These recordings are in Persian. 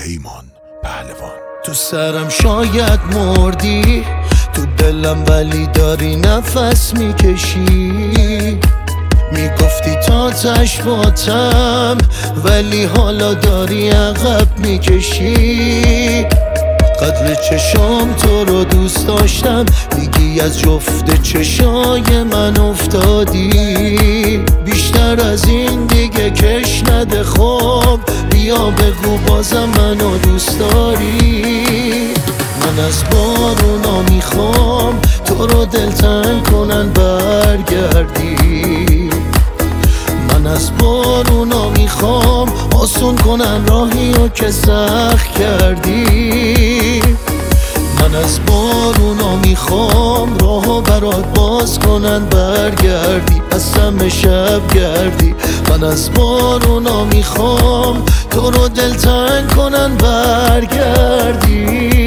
پیمان پهلوان. تو سرم شاید مردی، تو دلم ولی داری نفس میکشی. میگفتی تا تشباتم ولی حالا داری عقب میکشی. قدر چشام تو رو دوست داشتم، میگی از جفت چشای من افتادی. بیشتر از این دیگه کش نده، خب بیا بگو بازم منو دوست داری. من از بارونا میخوام تو رو دلتنگ کنن برگردی. من از بارونا میخوام آسون کنن راهی رو که سخت کردی. من از بارونا میخوام راهو برات باز کنن برگردی، از سم شب گردی. من از بارونا میخوام تو رو دلتنگ کنن برگردی.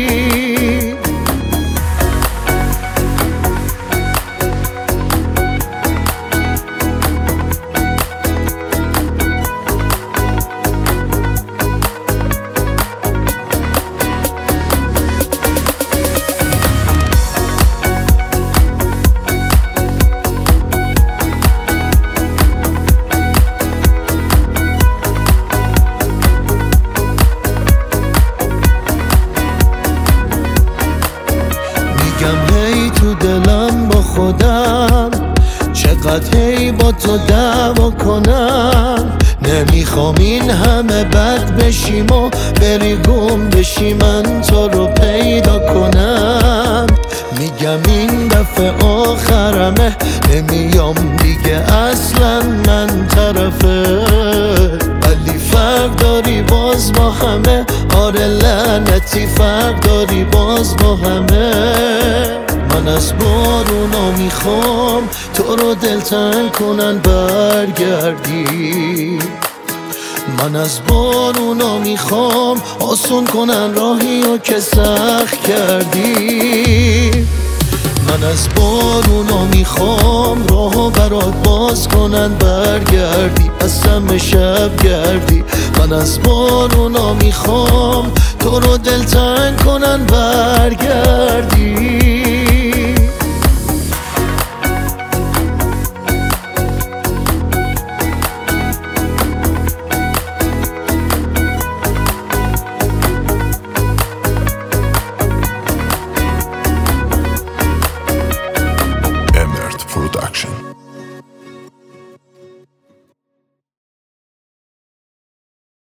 هی تو دلم با خودم چقدر هی با تو دعوا کنم. نمیخوام این همه بد بشیم و بری گم بشی، من تو رو پیدا کنم. میگم این دفعه آخرمه، نمیام دیگه اصلا من طرفه. ولی فرق داری باز با همه، آره لعنتی فرق داری باز با همه. من از بارونا میخوام تو رو دلتنگ کنن برگردی. من از بارونا میخوام آسون کنن راهی رو که سخت کردی. من از بارونا میخوام راهو برات باز کنن برگردی، از سم شب گردی. من از بارونا میخوام تو رو دلتنگ کنن برگردی.